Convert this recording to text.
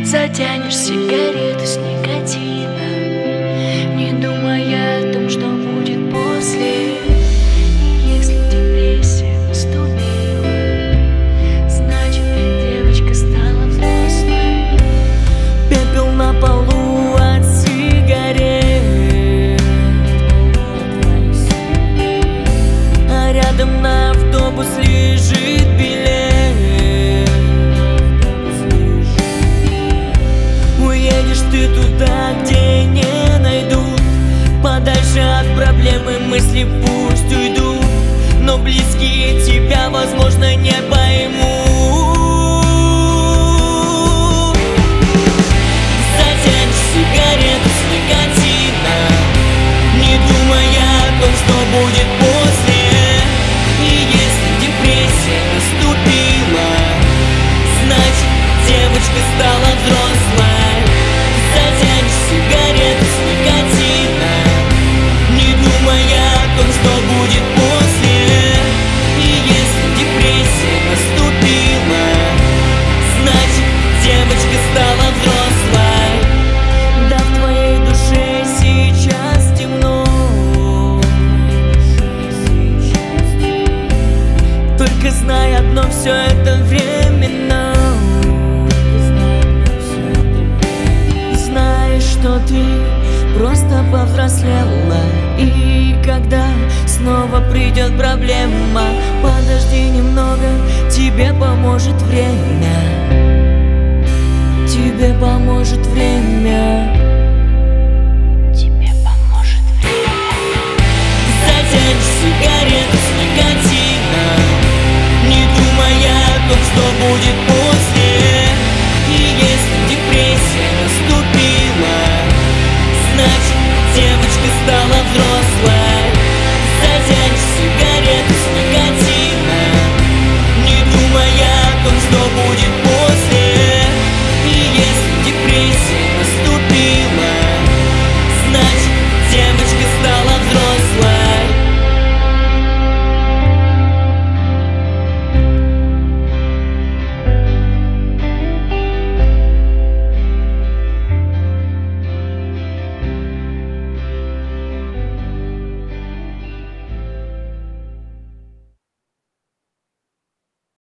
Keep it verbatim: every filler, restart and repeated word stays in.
Затянешь сигарету с никотином, не думая о том, что будет после. И если депрессия наступила, значит, девочка стала взрослой. Пепел на полу от сигарет, а рядом на автобус лежит билет. Уедешь ты туда, где не найдут, подальше от проблемы мысли пусть уйдут, но близкие тебя, возможно, не поймут. Затянешь сигарету с никотином, не думая о том, что будет после. И если депрессия наступила, значит, девочка стала взрослой. Затянешь сигарету с никотином, не думая о том, что будет после. И если депрессия наступила, значит, девочка стала взрослой. Да, в твоей душе сейчас темно, только знай одно, все это временно. Знаешь, что ты просто повзрослела, и когда снова придет проблема, подожди немного, тебе поможет время. Тебе поможет время. Тебе поможет время. Затянешь сигарету с никотином, не думая о том, что будет после.